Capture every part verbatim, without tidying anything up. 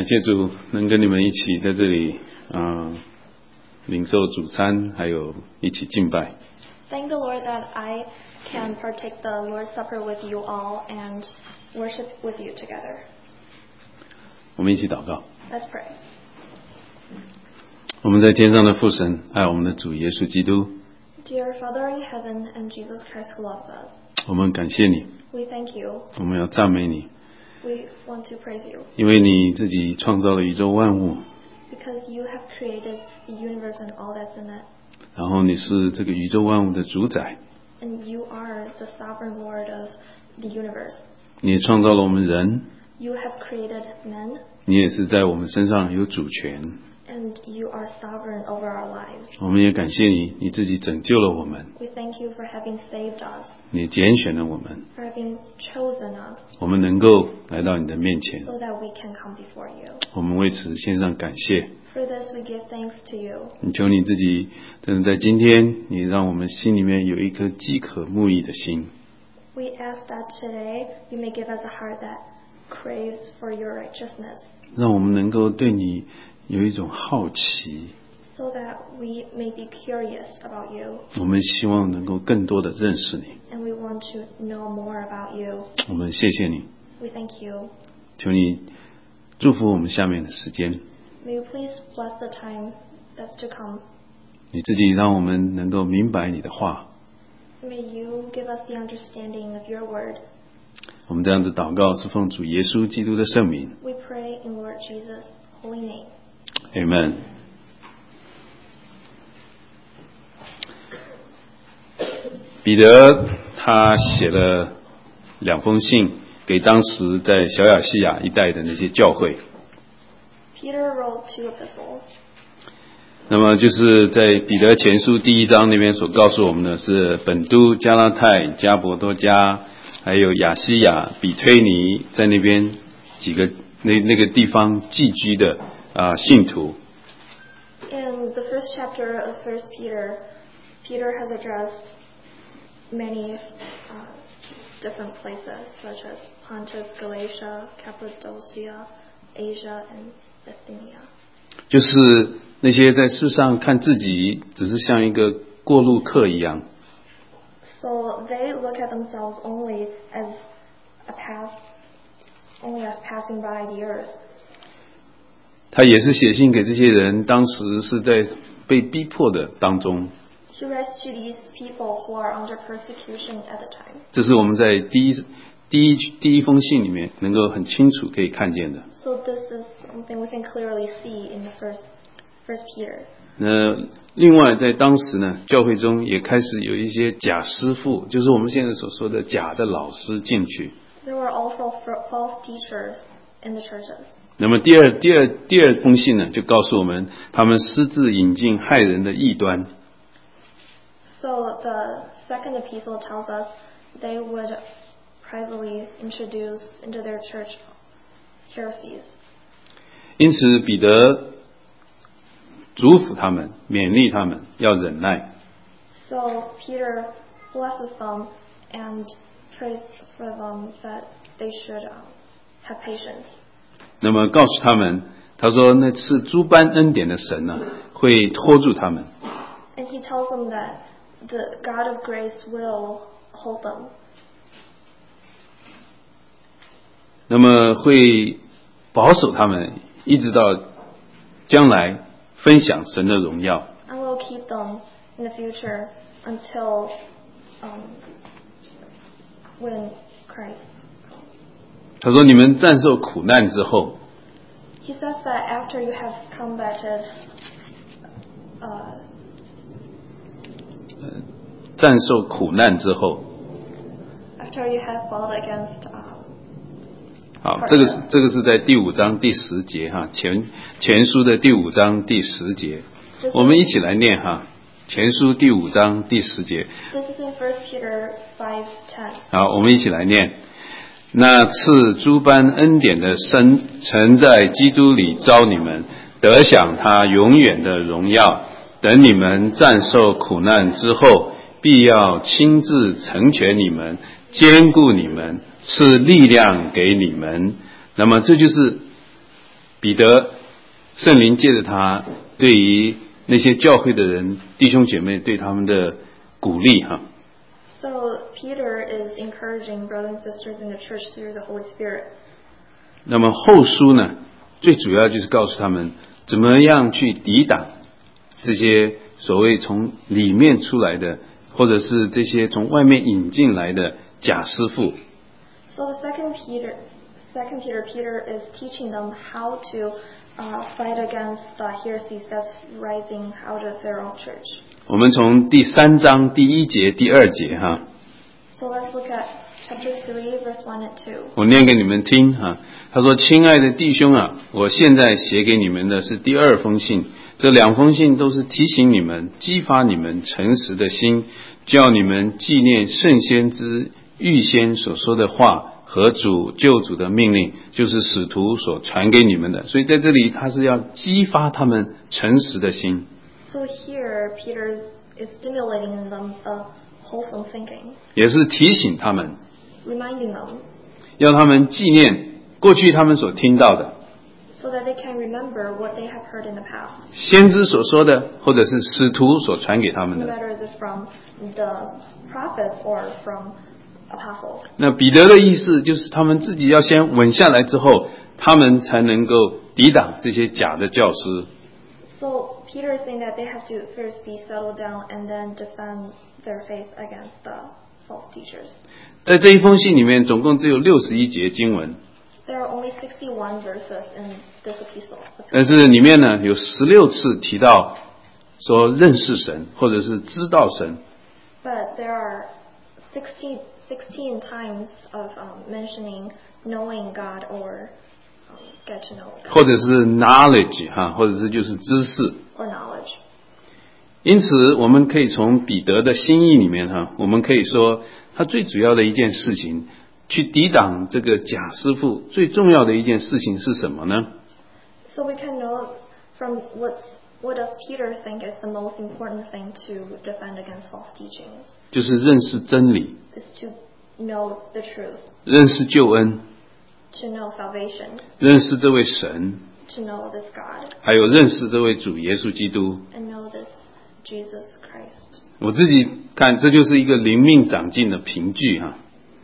感谢主能跟你们一起在这里啊、呃、领受主餐，还有一起敬拜。 Thank the Lord that I can partake the Lord's Supper with you all and worship with you together. 我们一起祷告。 Let's pray. 我们在天上的父神，爱我们的主耶稣基督。 Dear Father in heaven and Jesus Christ who loves us. 我们感谢你。 We thank you. 我们要赞美你。 We want to praise you. 因为你自己创造了宇宙万物。 Because you have created the universe and all that's in it. 然后你是这个宇宙万物的主宰。 And you are the sovereign Lord of the universe. 你也创造了我们人。 You have created men. 你也是在我们身上有主权。 And you are sovereign over our lives. 我们也感谢你，你自己拯救了我们。 We thank you for having saved us. 你拣选了我们。 For having chosen us. 我们能够来到你的面前。 So that we can come before you. 我们为此献上感谢。 For this we give thanks to you. 你求你自己，真的在今天，你让我们心里面有一颗饥渴慕义的心。 We ask that today you may give us a heart that craves for your righteousness. 让我们能够对你有一种好奇。 So that we may be curious about you. 我们希望能够更多的认识你。 And we want to know more about you. 我们谢谢你。 We thank you. 求你祝福我们下面的时间。 May you please bless the time that's to come. 你自己让我们能够明白你的话。 May you give us the understanding of your word. 我们这样子祷告是奉主耶稣基督的圣名。 We pray in Lord Jesus' holy name. Amen. 彼得他写了两封信给当时在小亚细亚一带的那些教会。 Peter wrote two epistles. 那么就是在彼得前书第一章那边所告诉我们的是本都、加拉太、加伯多加，还有亚西亚、比推尼，在那边几个那那个地方寄居的啊、呃、信徒。 In the first chapter of First Peter, Peter has addressed many uh, different places, such as Pontus, Galatia, Cappadocia, Asia, and Bithynia. 就是那些在世上看自己只是像一个过路客一样。 So they look at themselves only as a pass, only as passing by the earth. 他也是写信给这些人，当时是在被逼迫的当中。 He writes to these people who are under persecution at the time. 这是我们在第一第一第一封信里面能够很清楚可以看见的。 So this is something we can clearly see in the first First Peter. 那另外在当时呢，教会中也开始有一些假师傅，就是我们现在所说的假的老师进去。 There were also false teachers in the churches. 那么第二第二第二封信呢，就告诉我们他们私自引进害人的异端。 So the second epistle tells us they would privately introduce into their church heresies. 因此彼得嘱咐他们，勉励他们要忍耐。 So Peter blesses them and prays for them that they should uh, have patience. 那么告诉他们，他说那赐诸般恩典的神呢，会拖住他们。 And he tells them that the God of grace will hold them. 那么会保守他们，一直到将来分享神的荣耀。 And will keep them in the future until um, when Christ comes. 他说你们战胜苦难之后 He says that after you have combated uh, 战胜苦难之后 after you have fought against uh, 好，这个是这个是在第五章第十节哈，前前书的第五章第十节，我们一起来念哈，前书第五章第十节。 This is in First Peter five ten. 好，我们一起来念。那赐诸般恩典的神，曾在基督里召你们，得享他永远的荣耀。等你们战胜苦难之后，必要亲自成全你们，坚固你们，赐力量给你们。那么这就是彼得圣灵借着他对于那些教会的人弟兄姐妹对他们的鼓励哈。 So Peter is encouraging brothers and sisters in the church through the Holy Spirit. 那么后书呢，最主要就是告诉他们怎么样去抵挡这些所谓从里面出来的，或者是这些从外面引进来的假师傅。 So the second Peter, second Peter, Peter is teaching them how to uh, fight against the heresies that's rising out of their own church. 我们从第三章第一节、第二节哈。 So let's look at chapter three, verse one and two. 我念给你们听哈。他说：“亲爱的弟兄啊，我现在写给你们的是第二封信。这两封信都是提醒你们、激发你们诚实的心，叫你们纪念圣先知预先所说的话和主救主的命令，就是使徒所传给你们的。所以在这里，他是要激发他们诚实的心。” So here, Peter is stimulating in them a wholesome thinking. 也是提醒他们， reminding them, 要他们纪念过去他们所听到的。 so that they can remember what they have heard in the past. 先知所说的，或者是使徒所传给他们 No 的。 matter is it from the prophets or from apostles. 那彼得的意思就是，他们自己要先稳下来之后，他们才能够抵挡这些假的教师。 So Peter is saying that they have to first be settled down and then defend their faith against the false teachers. 在这一封信里面，总共只有六十一节经文， There are only sixty-one verses in this epistle. 但是里面呢有十六次提到说认识神，或者是知道神。 But there are sixteen, sixteen times of um, mentioning knowing God or um, get to know God 或者是 knowledge 哈，或者是就是知识。 or knowledge. 因此，我们可以从彼得的心意里面哈，我们可以说，他最主要的一件事情，去抵挡这个假师傅，最重要的一件事情是什么呢？ So we can know from what's, what does Peter think is the most important thing to defend against false teachings? 就是认识真理， Is to know the truth, 认识救恩， to know salvation, 认识这位神， to know this God, 还有认识这位主耶稣基督。 and know this Jesus Christ. 我自己看，这就是一个灵命长进的凭据哈。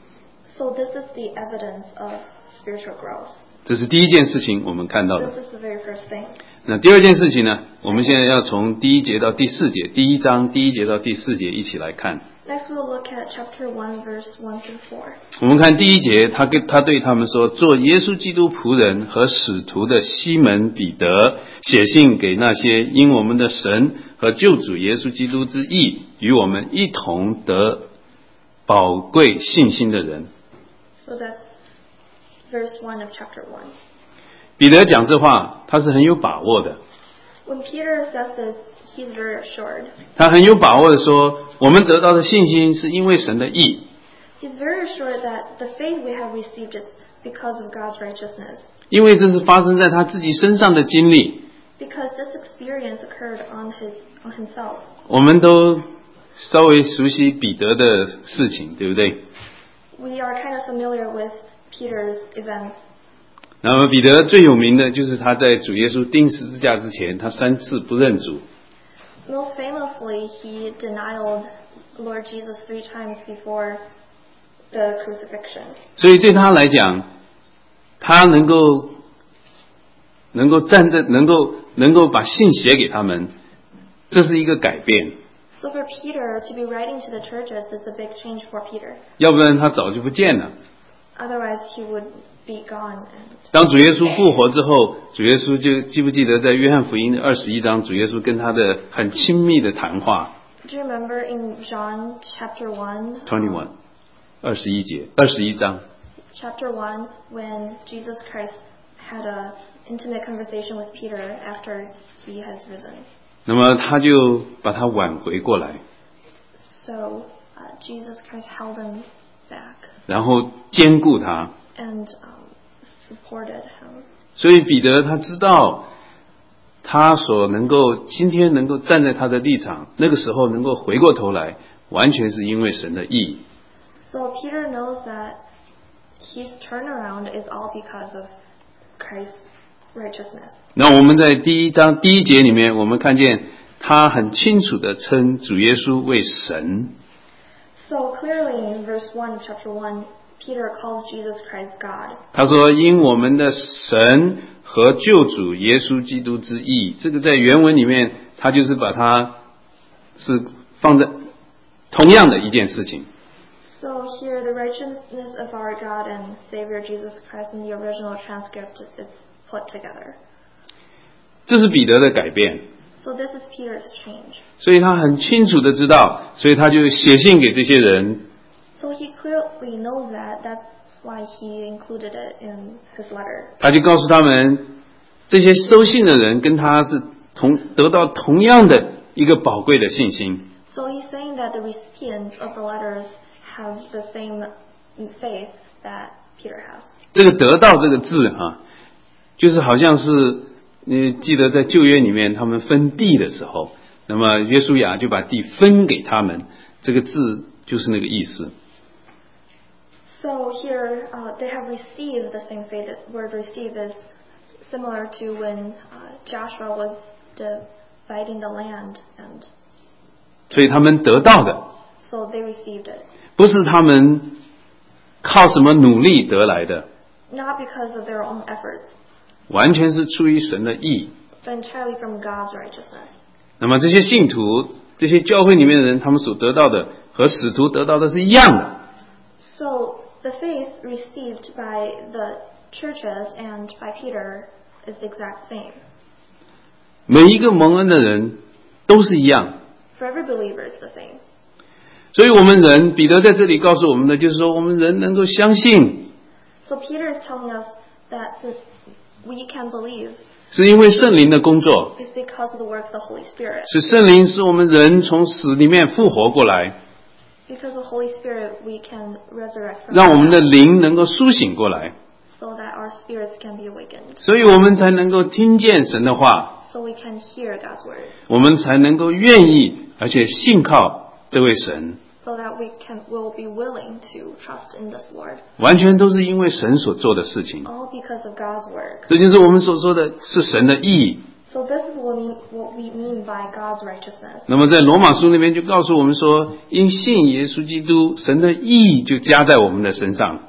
So this is the evidence of spiritual growth. 这是第一件事情我们看到的。 This is the very first thing. 那第二件事情呢？我们现在要从第一节到第四节，第一章第一节到第四节一起来看。 Next we'll look at chapter one, verse one through four. 我们看第一节，他跟他对他们说：“做耶稣基督仆人和使徒的西门彼得，写信给那些因我们的神和救主耶稣基督之义，与我们一同得宝贵信心的人。” So that's verse one of chapter one. 彼得讲这话，他是很有把握的。 When Peter says this, he's very assured. 他很有把握的说，我们得到的信心是因为神的义。 He's very assured that the faith we have received is because of God's righteousness. 因为这是发生在他自己身上的经历。 Because this experience occurred on his on himself. 我们都稍微熟悉彼得的事情，对不对？ We are kind of familiar with Peter's events. 那么彼得最有名的就是他在主耶稣钉十字架之前，他三次不认主。 Most famously, he denied Lord Jesus three times before the crucifixion. 所以对他来讲，他能够能够站在能够能够把信写给他们，这是一个改变。 So for Peter to be writing to the churches is a big change for Peter. 要不然他早就不见了。 Otherwise, he would be gone. And 当主耶稣复活之后，主耶稣就记不记得在约翰福音二十一章，主耶稣跟他的很亲密的谈话。 do you remember in John chapter one? twenty one， 二十一节，二十一章。 Chapter one, when Jesus Christ had an intimate conversation with Peter after he has risen. 那么他就把他挽回过来， So uh, Jesus Christ held him back 然后兼顾他。 and um, supported him. 所以彼得他知道，他所能够今天能够站在他的立场，那个时候能够回过头来，完全是因为神的义。 So Peter knows that his turnaround is all because of Christ's righteousness. 那我们在第一章第一节里面，我们看见他很清楚地称主耶稣为神。 So clearly in verse one, chapter one, Peter calls Jesus Christ God. 他说：“因我们的神和救主耶稣基督之义。”这个在原文里面，他就是把它是放在同样的一件事情。 So here, the righteousness of our God and Savior Jesus Christ in the original transcript is put together. 这是彼得的改变。 So this is Peter's change. 所以他很清楚的知道，所以他就写信给这些人。 So he clearly knows that. That's why he included it in his letter. 他就告诉他们，这些收信的人跟他是同得到同样的一个宝贵的信心。 So he's saying that the recipients of the letters have the same faith that Peter has. 这个得到这个字啊，就是好像是你记得在旧约里面他们分地的时候，那么约书亚就把地分给他们，这个字就是那个意思。 So here uh, they have received the same faith. The word receive is similar to when uh, Joshua was dividing the land, and 所以他们得到的 so they received it. 不是他们靠什么努力得来的， Not because of their own efforts, 完全是出于神的义。 but entirely from God's righteousness. 那么这些信徒，这些教会里面的人，他们所得到的和使徒得到的是一样的。 So the faith received by the churches and by Peter is the exact same. 每一个蒙恩的人都是一样。 For every believer is the same. 所以我们人，彼得在这里告诉我们的就是说，我们人能够相信， So Peter is telling us that since we can believe, 是因为圣灵的工作， it's because of the work of the Holy Spirit. 是圣灵使我们人从死里面复活过来， Because of the Holy Spirit, we can resurrect from 让我们的 death, 灵能够苏醒过来， so that our spirits can be awakened. 所以我们才能够听见神的话， So we can hear God's word. 我们才能够愿意而且信靠这位神， So that we can will be willing to trust in this Lord. 完全都是因为神所做的事情。 All because of God's work. 这就是我们所说的是神的义。 So this is what we, what we mean by God's righteousness. 那么在罗马书那边就告诉我们说，因信耶稣基督，神的义就加在我们的身上。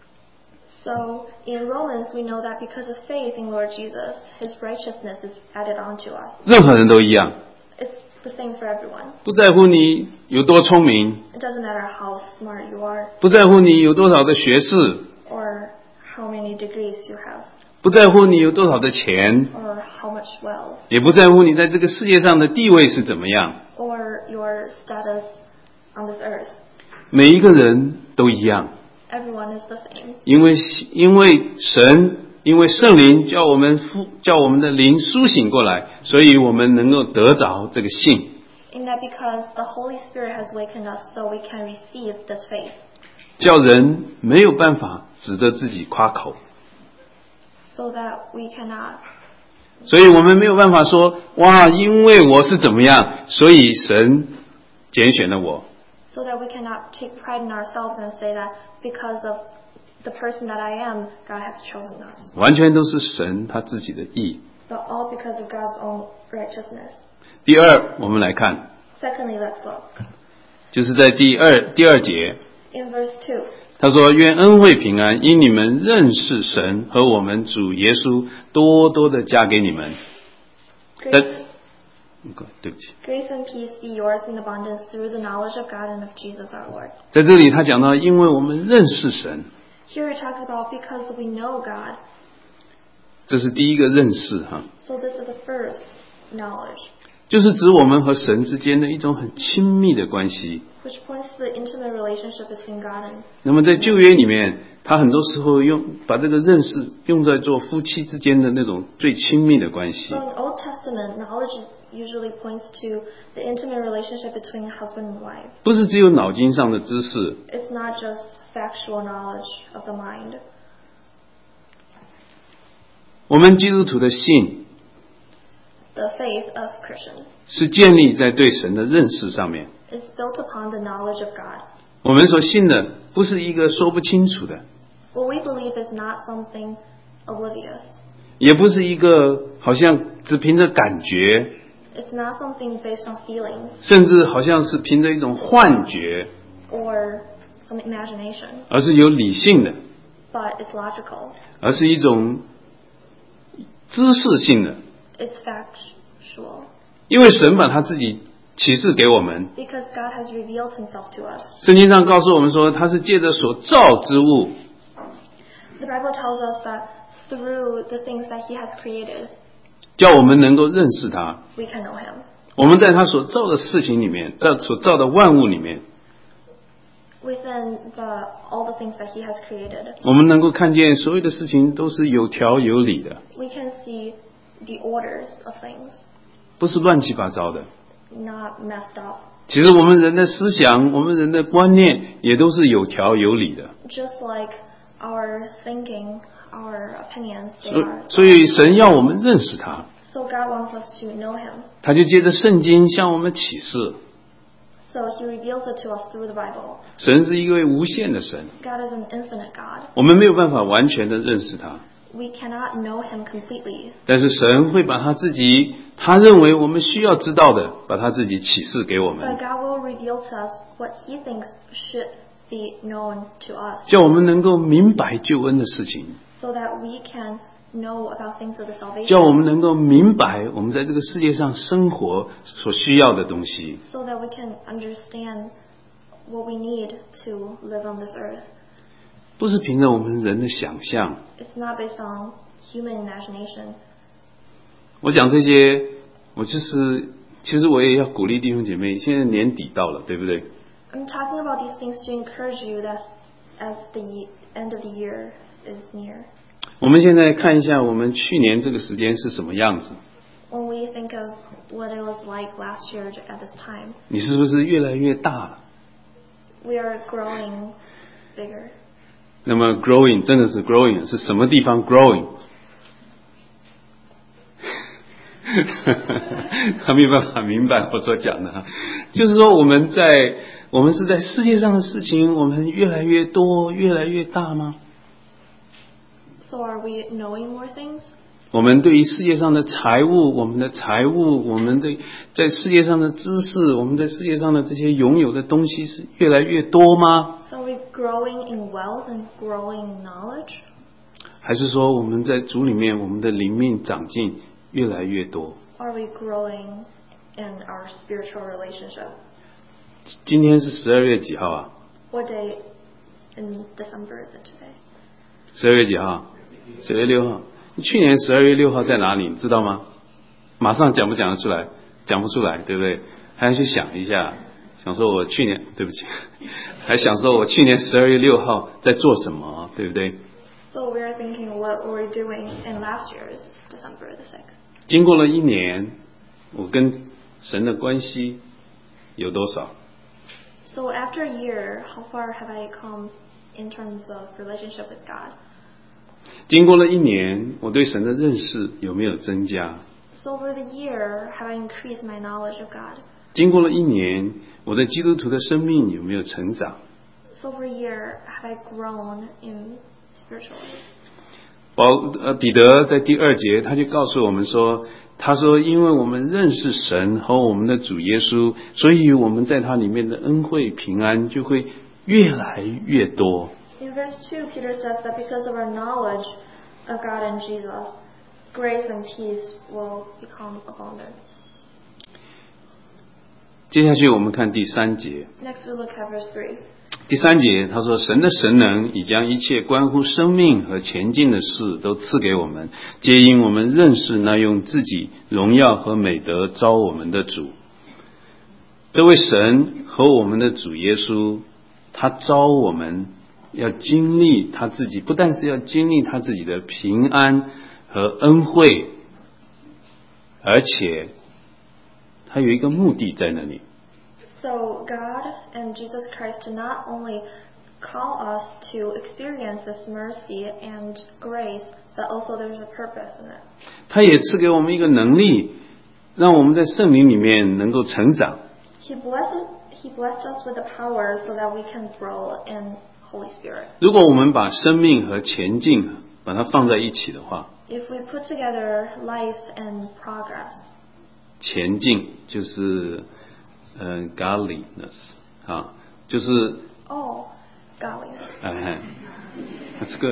So in Romans, we know that because of faith in Lord Jesus, His righteousness is added onto us. 任何人都一样， It's the same for everyone. 不在乎你有多聪明， It doesn't matter how smart you are 不在乎你有多少的学士， or how many degrees you have 不在乎你有多少的钱， or how much wealth 也不在乎你在这个世界上的地位是怎么样， or your status on this earth. 每一个人都一样， Everyone is the same. 因为因为神，因为圣灵叫我们复叫我们的灵苏醒过来，所以我们能够得着这个信。 In that because the Holy Spirit has wakened us, so we can receive this faith. 叫人没有办法指着自己夸口， So that we cannot, 所以我们没有办法说哇，因为我是怎么样，所以神拣选了我。 so that we cannot take pride in ourselves and say that because of the person that I am, God has chosen us. 完全都是神他自己的义。 But all because of God's own righteousness. 第二，我们来看， Secondly, let's look. 就是在第二第二节， In verse two, 他说：“愿恩惠平安，因你们认识神和我们主耶稣，多多的加给你们。” grace, 在对不起， grace and peace be yours in abundance through the knowledge of God and of Jesus our Lord. 在这里他讲到，因为我们认识神， Here it talks about because we know God. 这是第一个认识哈， So this is the first knowledge, 就是指我们和神之间的一种很亲密的关系。 which points to the intimate relationship between God and. 那么在旧约里面，他很多时候用把这个认识用在做夫妻之间的那种最亲密的关系 So。in Old Testament, knowledge is usually points to the intimate relationship between husband and wife. 不是只有脑筋上的知识， It's not just factual knowledge of the mind. 我们基督徒的信 The faith of Christians 是建立在对神的认识上面。 is built upon the knowledge of God. 我们所信的不是一个说不清楚的， What we believe is not something oblivious. 也不是一个好像只凭着感觉， It's not something based on feelings 甚至好像是凭着一种幻觉， or some imagination, 而是有理性的， but it's logical. 而是一种知识性的。 It's factual. 因为神把他自己启示给我们， Because God has revealed himself to us. 圣经上告诉我们说，他是借着所造之物， The Bible tells us that through the things that he has created, 叫我们能够认识他。 we can know him. 我们在他所造的事情里面，在所造的万物里面， Within the all the things that he has created, 我们能够看见所有的事情都是有条有理的， we can see the orders of things, 不是乱七八糟的。 not messed up. 其实我们人的思想，我们人的观念也都是有条有理的。 Just like our thinking, our opinions, they 所 are. 所以神要我们认识他， So God wants us to know him. 他就借着圣经向我们启示。 So he reveals it to us through the Bible. 神是一位无限的神， God is an infinite God. 我们没有办法完全的认识他， We cannot know him completely. 但是神会把他自己他认为我们需要知道的，把他自己启示给我 But 们， God will reveal to us what he thinks should be known to us, 叫我们能够明白救恩的事情， so that we can know about things of the 叫我 salvation, 们能够明白我们在这个世界上生活所需要的东西。 so that we can understand what we need to live on this earth. 不是凭着我们人的想象。 It's not based on human imagination. 我讲这些，我就是其实我也要鼓励弟兄姐妹，现在年底到了，对不对？ I'm talking about these things to encourage you that as the end of the year is near. 我们现在看一下我们去年这个时间是什么样子， When we think of what it was like last year at this time, 你是不是越来越大了？ we are growing bigger. 那么 growing 真的是 growing 是什么地方 growing？ 他没有办法明白我所讲的，就是说我们在我们是在世界上的事情，我们越来越多，越来越大吗？ So are we knowing more things? 我们对于世界上的财物，我们的财物，我们对在世界上的知识，我们在世界上的这些拥有的东西是越来越多吗？ So are we growing in wealth and growing in knowledge? 还是说我们在主里面，我们的灵命长进越来越多？ Are we growing in our spiritual relationship? 今天是十二月几号啊？ What day in December is it today? 十二月几号？十二月六号。你去年十二月六号在哪里？你知道吗？马上讲不讲得出来？讲不出来，对不对？还要去想一下，想说我去年，对不起，还想说我去年十二月六号在做什么，对不对？ So we are thinking what we were doing in last year's December the sixth. 经过了一年，我跟神的关系有多少？ So after a year, how far have I come in terms of relationship with God? 经过了一年，我对神的认识有没有增加？ So over the year, have I increased my knowledge of God? 经过了一年，我的基督徒的生命有没有成长？ So over a year, have I grown in spiritually? 保呃彼得在第二节他就告诉我们说，他说因为我们认识神和我们的主耶稣，所以我们在他里面的恩惠平安就会越来越多。 In verse two, Peter says that because of our knowledge of God and Jesus, grace and peace will become abundant. 接下去我们看第三节。 Next, we look at verse three. 第三节他说，神的神能已将一切关乎生命和前进的事都赐给我们，皆因我们认识那用自己荣耀和美德招我们的主。这位神和我们的主耶稣，他招我们要经历他自己，不但是要经历他自己的平安和恩惠，而且他有一个目的在那里。 So God and Jesus Christ do not only call us to experience this mercy and grace, but also there's a purpose in it. 他也赐给我们一个能力，让我们在圣灵里面能够成长。 He blessed, he blessed us with the power so that we can grow in Holy Spirit. 如果我们把生命和前进把它放在一起的话， If we put together life and progress, 前进就是呃 godliness 啊，就是 oh, godliness. 哎 ，That's good 。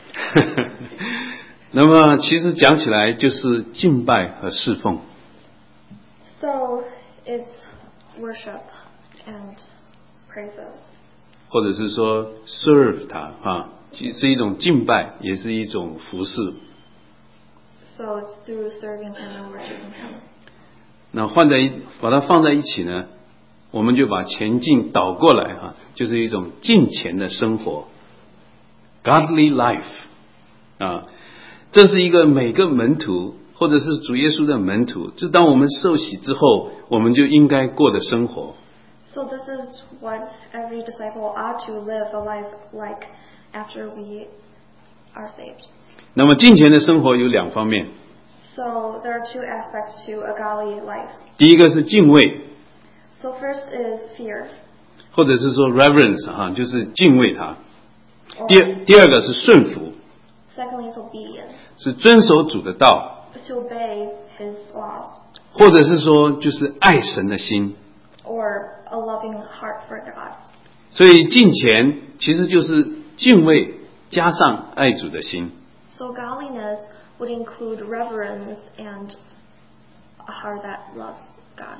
那么其实讲起来就是敬拜和侍奉。 So it's worship and praises. 或者是说 serve 他啊，是一种敬拜，也是一种服侍。 So it's through serving Him and worshiping Him. 那换在把它放在一起呢，我们就把前进倒过来哈，就是一种敬虔的生活 ，godly life 啊，这是一个每个门徒或者是主耶稣的门徒，就当我们受洗之后，我们就应该过的生活。 So this is what every disciple ought to live a life like after we are saved. 那么敬虔的生活有两方面。 So there are two aspects to a godly life. 第一个是敬畏。 So first is fear. 或者是说 reverence 哈，就是敬畏他。第二第二个是顺服。 Secondly is obedience. 是遵守主的道。 To obey His laws. 或者是说就是爱神的心。 Or a loving heart for God. 所以敬虔其实就是敬畏加上爱主的心。 So godliness would include reverence and a heart that loves God.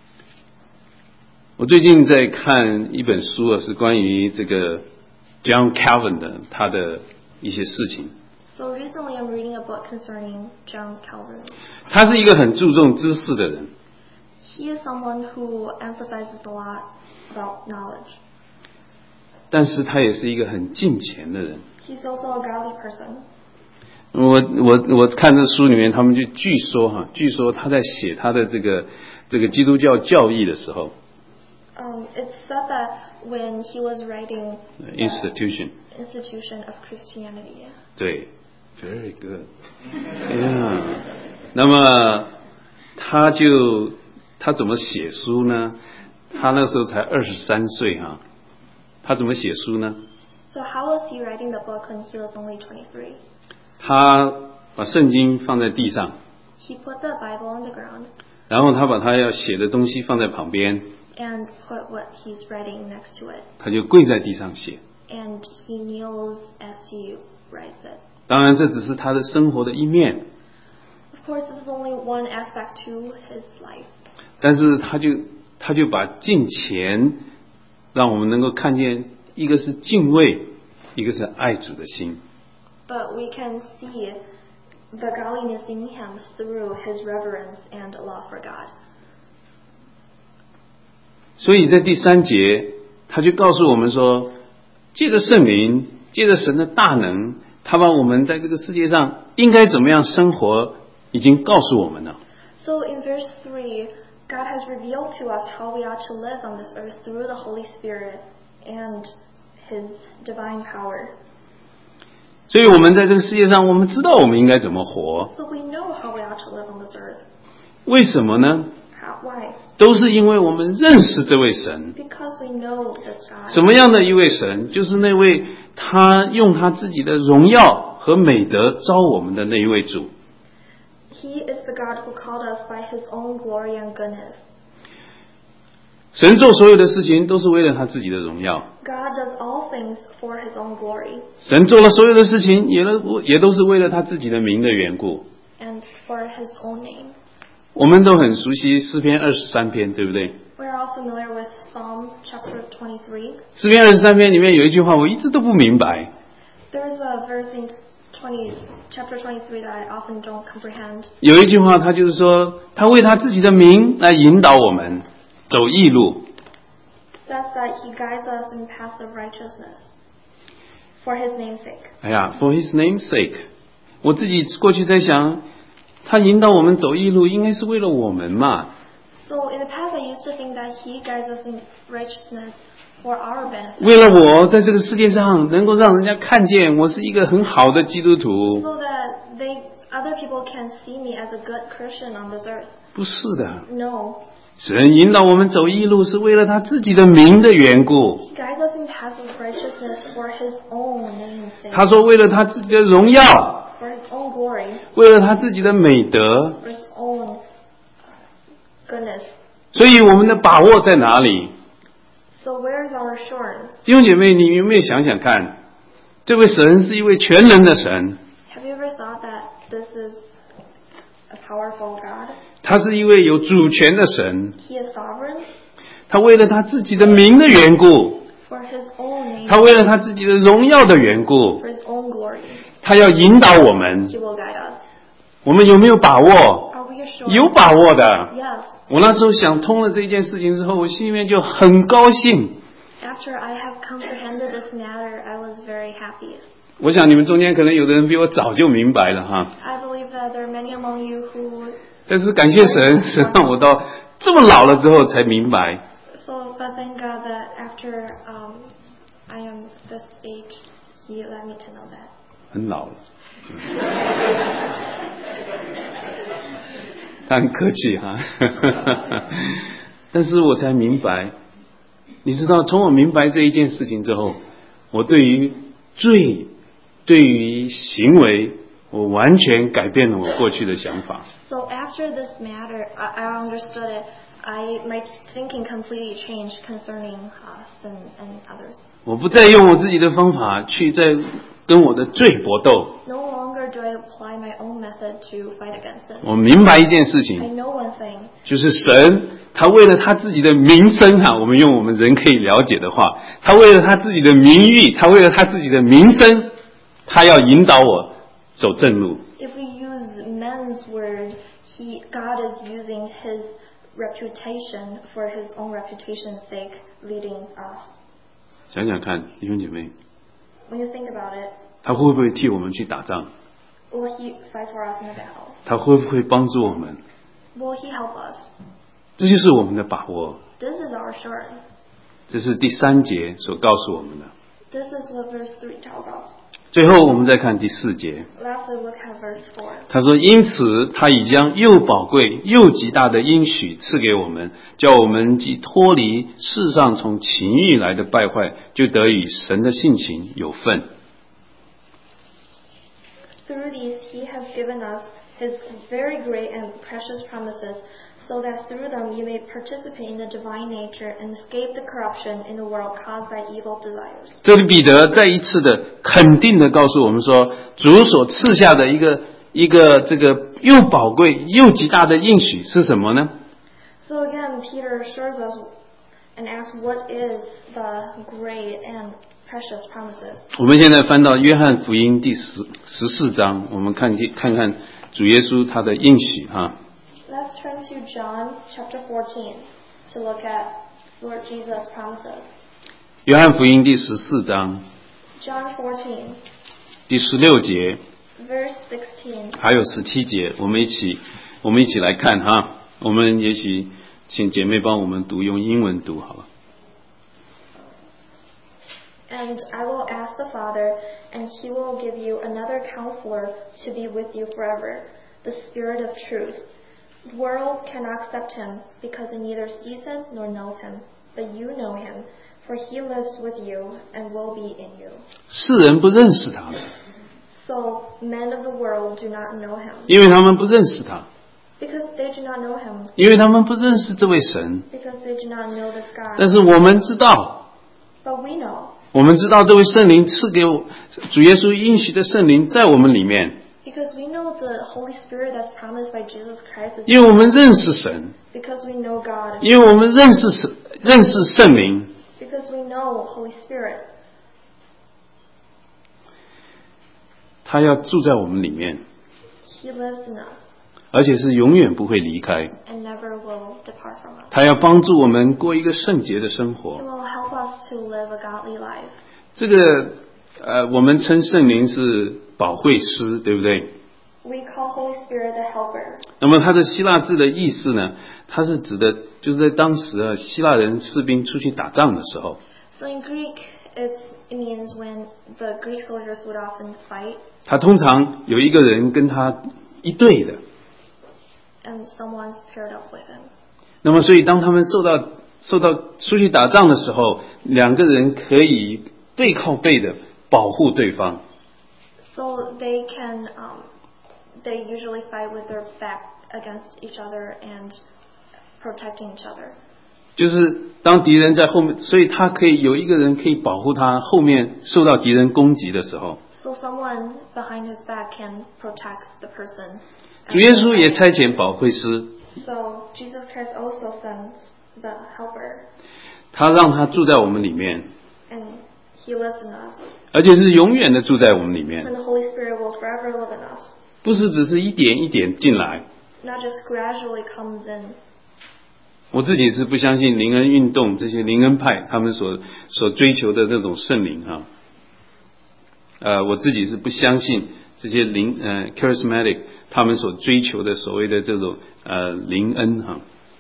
我最近在看一本书啊，是关于这个 John Calvin 的他的一些事情。 So recently I'm reading a book concerning John Calvin. 他是一个很注重知识的人。 He is someone who emphasizes a lot about knowledge. 但是他也是一个很敬虔的人。 He's also a godly person. 我我我看这书里面，他们就据说哈，据说他在写他的这个这个基督教教义的时候 Um, it's said that when he was writing the institution institution of Christianity. 对 very good yeah. 那么他就他怎么写书呢？他那时候才二十三岁哈，他怎么写书呢？ So how was he writing the book when he was only twenty-three? 他把圣经放在地上 He put the Bible on the ground. 然后他把他要写的东西放在旁边 And put what he's writing next to it. 他就跪在地上写 And he kneels as he writes it. 当然这只是他的生活的一面 Of course, this is only one aspect to his life. 但是他就他就把敬虔让我们能够看见一个是敬畏一个是爱主的心 But we can see the godliness in him through his reverence and love for God. 所以在第三节他就告诉我们说，借着圣灵借着神的大能，他把我们在这个世界上应该怎么样生活已经告诉我们了。 So in verse three, God has revealed to us how we ought to live on this earth through the Holy Spirit and His divine power. 所以我们在这个世界上，我们知道我们应该怎么活。 So we know how we ought to live on this earth. 为什么呢？ How, why? 都是因为我们认识这位神。 Because we know this God. 什么样的一位神？就是那位他用他自己的荣耀和美德招我们的那一位主。 He is the God who called us by His own glory and goodness. 神做所有的事情都是为了他自己的荣耀。 God does all things for His own glory 神做了所有的事情，也都也都是为了他自己的名的缘故。 and for His own name. 我们都很熟悉诗篇二十三篇，对不对？ We are all familiar with Psalm chapter twenty-three. 诗篇二十三篇里面有一句话，我一直都不明白。 There's a verse in twenty, chapter twenty-three that I often don't comprehend. 有一句话，他就是说，他为他自己的名来引导我们走义路。 It says that He guides us in paths of righteousness for His name's sake. 哎呀 ，for His name's sake， 我自己过去在想，他引导我们走义路，应该是为了我们嘛。 So in the past, I used to think that He guides us in righteousness for our benefit. 为了我在这个世界上能够让人家看见我是一个很好的基督徒。 So that they, other people can see me as a good Christian on this earth. 不是的， No. 神引导我们走义路是为了他自己的名的缘故。 He guides us in paths of righteousness for His own name's sake. 他说为了他自己的荣耀。 for His own glory, 为了他自己的美德。 for His own goodness. 所以我们的把握在哪里？ So where is our assurance? 弟兄姐妹，你有没有想想看，这位神是一位全能的神， Have you ever thought that this is a powerful God? 他是一位有主权的神， He is sovereign 他为了他自己的名的缘故， for His own name, 他为了他自己的荣耀的缘故， for His own glory. 他要引导我们。 He will guide us. 我们有没有把握？ Are we assured? 有把握的。 Yes. 我那时候想通了这件事情之后，我心里面就很高兴。 After I have comprehended this matter, I was very happy. 我想你们中间可能有的人比我早就明白了哈， I believe that there are many among you who. 但是感谢神，神让我到这么老了之后才明白。 So, but thank God that after um, I am this age, He let me to know that. 很老了，他很客气哈，但是我才明白，你知道，从我明白这一件事情之后，我对于罪，对于行为，我完全改变了我过去的想法。 So after this matter, I, I understood it. I my thinking completely changed concerning us and, and others. 我不再用我自己的方法去在跟我的罪搏斗。 No longer do I apply my own method to fight against it. 我明白一件事 I 情， know one thing. 就是神他为了他自己的名声哈，我们用我们人可以了解的话，他为了他自己的名誉，他为了他自己的名声，他要引导我走正路。 If we use men's word, he God is using His reputation for His own reputation's sake, leading us. 想想看，弟兄姐妹， When you think about it, 他会不会替我们去打仗？ will He fight for us in the battle? 他会不会帮助我们？ Will He help us? 这就是我们的把握。 This is our assurance. 这是第三节所告诉我们的。 This is what verse three tells us. 最后我们再看第四节， Lastly, look at verse four. 他说：“因此，他已将又宝贵又极大的应许赐给我们，叫我们既脱离世上从情欲来的败坏，就得与神的性情有份。” Through these He has given us His very great and precious promises, so that through them you may participate in the divine nature and escape the corruption in the world caused by evil desires. 这里彼得再一次的肯定的告诉我们说，主所赐下的一个一个这个又宝贵又极大的应许是什么呢？ So again, Peter assures us and asks, what is the great and precious promises? 我们现在翻到约翰福音第十十四章，我们看看看主耶稣他的应许哈。 Let's turn to John chapter fourteen to look at Lord Jesus' promises. 约翰福音第十四章 John fourteen, 第十六节 verse sixteen. 还有十七节，我们一起我们一起来看哈。我们也许请姐妹帮我们读，用英文读好了。 And I will ask the Father, and He will give you another counselor to be with you forever, the Spirit of truth. The world cannot accept Him, because it neither sees Him nor knows Him. But you know Him, for He lives with you and will be in you. 世人不认识他， So men of the world do not know Him, 因为他们不认识他， because they do not know Him, 因为他们不认识这位神。 because they do not know this 但 God. 是我们知道， But we know, 我们知道这位圣灵赐给我主耶稣应许的圣灵在我们里面， because we know the Holy Spirit that's promised by Jesus Christ is 因为我们认识神， because we know God, 因为我们认识神，认识圣灵。 because we know Holy Spirit. 他要住在我们里面， He lives in us 而且是永远不会离开。 and never will depart from us. 他要帮助我们过一个圣洁的生 He 活。 will help us to live a godly life. 这个呃，我们称圣灵是保惠师，对不对？ We call Holy Spirit the helper. 那么它的希腊字的意思呢，它是指的就是在当时啊，希腊人士兵出去打仗的时候， So in Greek, it's, it means when the Greek soldiers would often fight 他通常有一个人跟他一队的。 and someone's paired up with him. 那么，所以当他们受到受到出去打仗的时候，两个人可以背靠背的保护对方。 So they can, um, they usually fight with their back against each other and protecting each other. 就是当敌人在后面，所以他可以有一个人可以保护他后面受到敌人攻击的时候。 So someone behind his back can protect the person. 主耶稣也差遣保惠师。 So Jesus Christ also sends the helper. 他让他住在我们里面。 And he lives in us. 而且是永远的住在我们里面。 And the Holy Spirit will forever live in us. 不是只是一点一点进来。 Not just gradually comes in. 我自己是不相信灵恩运动这些灵恩派他们所所追求的那种圣灵哈。呃，我自己是不相信这些灵呃 charismatic 他们所追求的所谓的这种呃灵恩哈。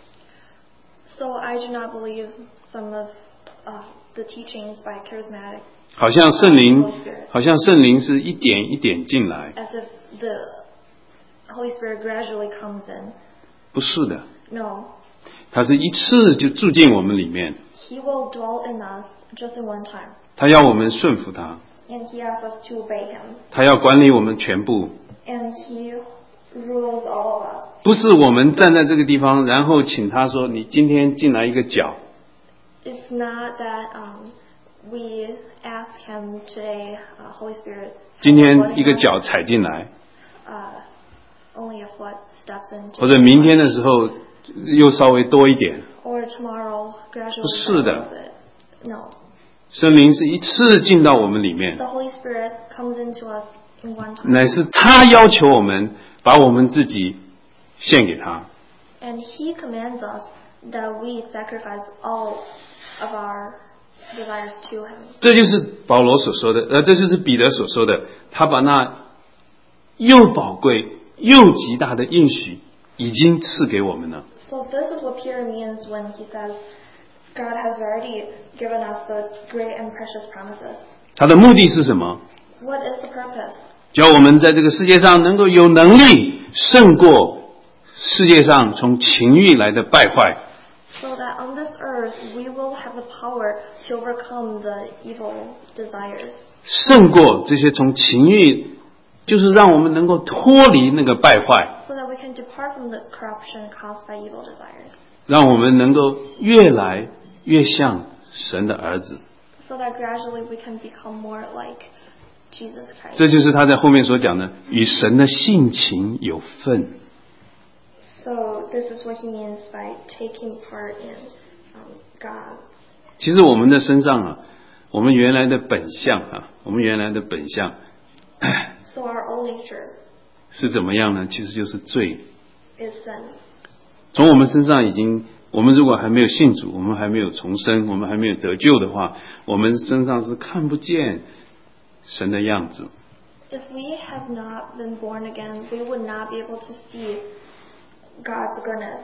So I do not believe some of uh, the teachings by charismatic. 好像圣灵，好像圣灵是一点一点进来。 As if the Holy Spirit gradually comes in. 不是的。 No. 他是一次就住进我们里面。 He will dwell in us just in one time. 他要我们顺服他。 And he asks us to obey him. 他要管理我们全部。 And he rules all of us. 不是我们站在这个地方，然后请他说：“你今天进来一个脚。” It's not that um, we ask him today, uh, Holy Spirit. 今天一个脚踩进来。 Uh, only a foot steps in. 或者明天的时候又稍微多一点。 Or tomorrow gradually. 不是的。 No. 圣灵是一次进到我们里面。 The Holy Spirit comes into us in one time. 乃是他要求我们把我们自己献给他。 And he commands us that we sacrifice all of our desires to him. 这就是保罗所说的，呃，这就是彼得所说的，他把那又宝贵又极大的应许已经赐给我们了。 So this is what Peter means when he says, God has already given us the great and precious promises. 他的目的是什么？ What is the purpose? 叫我们在这个世界上能够有能力胜过世界上从情欲来的败坏。 So that on this earth we will have the power to overcome the evil desires. 胜过这些从情欲，就是让我们能够脱离那个败坏。 So that we can depart from the corruption caused by evil desires. 让我们能够越来越像神的儿子。 So that gradually we can become more like Jesus Christ. 这就是他在后面所讲的，与神的性情有份。 So this is what he means by taking part in um, God's. 其实我们的身上啊，我们原来的本相啊，我们原来的本相 So our old nature 是怎么样呢？其实就是罪。 is sin. 从我们身上已经，我们如果还没有信主，我们还没有重生，我们还没有得救的话，我们身上是看不见神的样子。 If we have not been born again, we would not be able to see God's goodness.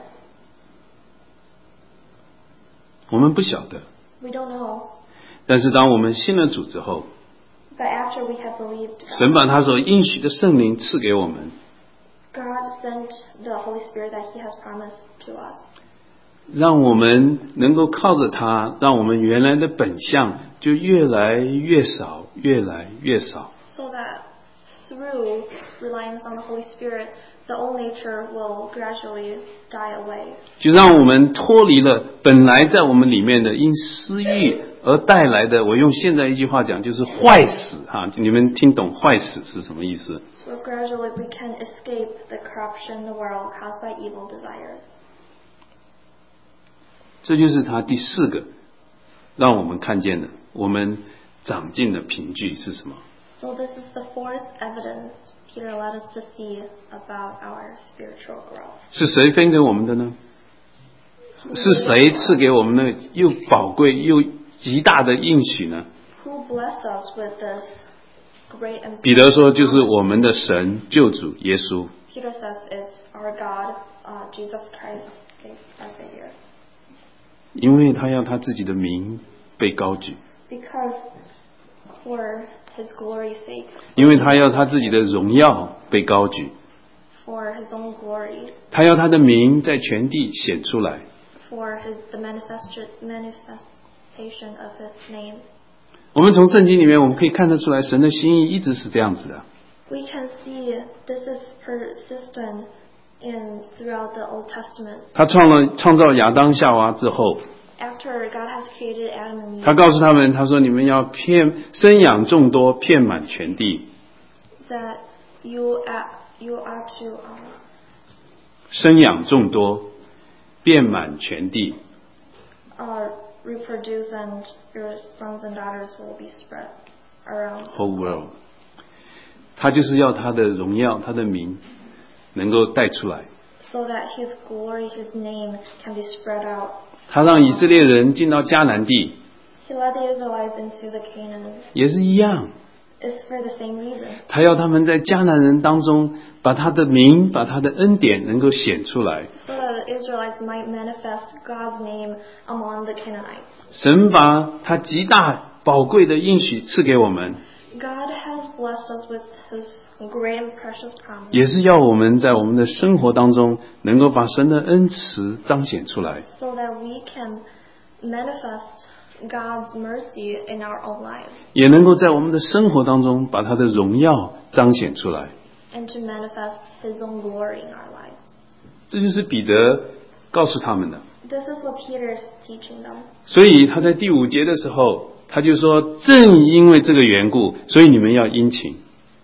我们不晓得。 We don't know. 但是当我们信了主之后， But after we have believed God, 神把他所应许的圣灵赐给我们， God sent the Holy Spirit that he has promised to us. 让我们能够靠着他，让我们原来的本相就越来越少，越来越少。 So that through reliance on the Holy Spirit, the old nature will gradually die away. 就让我们脱离了本来在我们里面的因私欲而带来的，我用现在一句话讲就是坏死哈，你们听懂坏死是什么意思？ So gradually we can escape the corruption in the world caused by evil desires. 这就是他第四个让我们看见的，我们长进的凭据是什么？ So this is the fourth evidence Peter led us to see about our spiritual growth. 是谁分给我们的呢？是谁赐给我们那又宝贵又极大的应许呢？ Who blessed us with this great and 彼得说，就是我们的神救主耶稣。 Peter says it's our God, uh, Jesus Christ, our Savior. 因为他要他自己的名被高举， Because for His glory's sake. 因为他要他自己的荣耀被高举， For His own glory. 他要他的名在全地显出来。 For his, the manifestation manifestation of His name. 我们从圣经里面我们可以看得出来，神的心意一直是这样子的。 We can see this is persistent in throughout the Old Testament. 他创了创造亚当夏娃之后， After God has created Adam and Eve, 他告诉他们，他说你们要遍生养众多，遍满全地。 that you are, you are to um, 生养众多，遍满全地。 uh, reproduce, and your sons and daughters will be spread around Whole world， 他就是要他的荣耀，他的名能够带出来。 so that His glory, His name can be spread out. 他让以色列人进到迦南地， He led the Israelites into the Canaan. 也是一样。 It's for the same reason. 他要他们在迦南人当中，把他的名，把他的恩典能够显出来。 So that the Israelites might manifest God's name among the Canaanites. 神把他极大宝贵的应许赐给我们， God has blessed us with His great and precious promise. 也是要我们在我们的生活当中，能够把神的恩慈彰显出来。 So that we can manifest God's mercy in our own lives. 也能够在我们的生活当中把他的荣耀彰显出来。 And to manifest His own glory in our lives. 这就是彼得告诉他们的。 This is what Peter is teaching them. 所以他在第五节的时候，他就说：“正因为这个缘故，所以你们要殷勤。”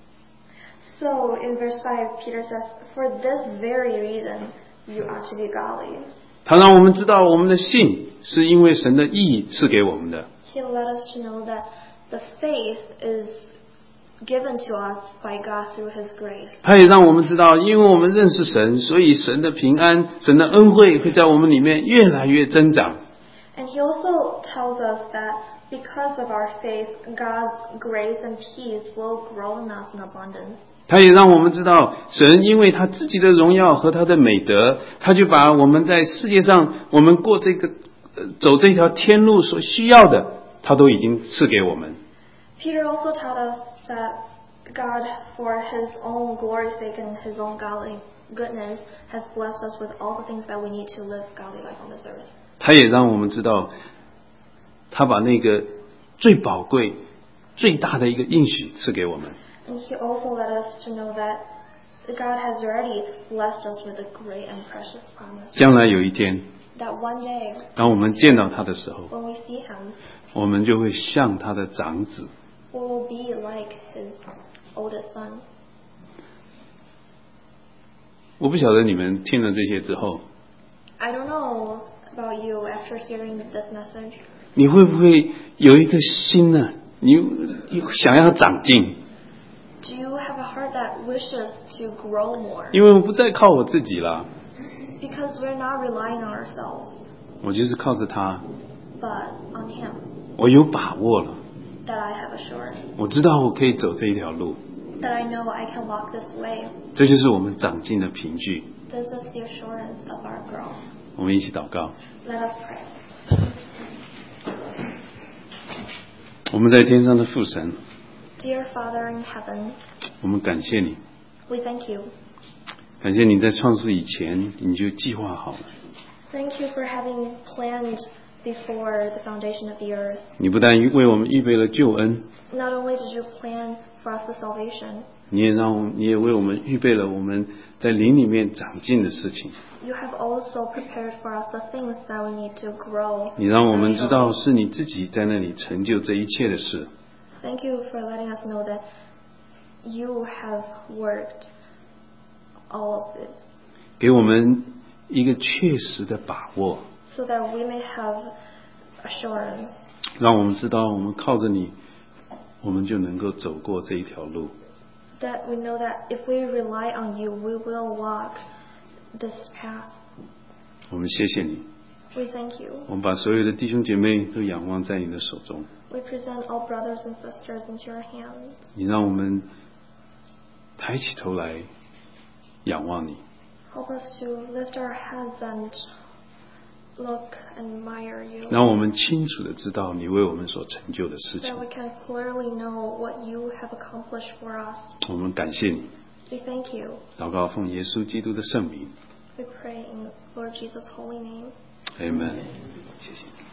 So in verse five, Peter says, "For this very reason, you ought to be godly." 他让我们知道，我们的信是因为神的义赐给我们的。 He let us to know that the faith is given to us by God through His grace. 他也让我们知道，因为我们认识神，所以神的平安、神的恩惠会在我们里面越来越增长。 And He also tells us that because of our faith, God's grace and peace will grow in us in abundance. 他也让我们知道，神因为他自己的荣耀和他的美德，他就把我们在世界上我们过这个、呃、走这条天路所需要的，他都已经赐给我们。 Peter also taught us that God, for His own glory's sake and His own godly goodness, has blessed us with all the things that we need to live godly life on this earth. 他也让我们知道，他把那个最宝贵、最大的一个应许赐给我们。 And He also let us to know that God has already blessed us with a great and precious promise. 将来有一天， That one day, 当我们见到他的时候， when we see Him, 我们就会像他的长子。 we will be like His oldest son. 我不晓得你们听了这些之后， I don't know about you after hearing this message. 你会不会有一颗心呢？你你想要长进？ Do you have a heart that wishes to grow more? 因为我不再靠我自己了， Because we're not relying on ourselves, 我就是靠着他， but on Him, 我有把握了， that I have assurance, 我知道我可以走这一条路， that I know I can walk this way. 这就是我们长进的凭据。 This is the assurance of our growth. 我们一起祷告。 Let us pray. 我们在天上的父神， Dear Father in heaven, 我们感谢你， we thank you. 感谢你在创世以前你就计划好了， Thank you for having planned before the foundation of the earth. 你不但为我们预备了救恩， Not only did you plan for us the salvation, 你也让我你也为我们预备了我们在灵里面长进的事情。 you have also prepared for us the things that we need to grow. 你让我们知道是你自己在那里成就这一切的事。 Thank you for letting us know that you have worked all of this, 给我们一个确实的把握， so that we may have assurance, 让我们知道我们靠着你，我们就能够走过这一条路。 that we know that if we rely on you, we will walk this path. 我们谢谢你， We thank you. 我们把所有的弟兄姐妹都仰望在你的手中。 We present all brothers and sisters into your hands. 你让我们抬起头来仰望你， Help us to lift our heads and look and admire you, 让我们清楚的知道你为我们所成就的事情 that。we can clearly know what you have accomplished for us. 我们感谢你， We thank you. 祷告奉耶稣基督的圣名 We pray in Lord Jesus' holy name. ，Amen。谢谢。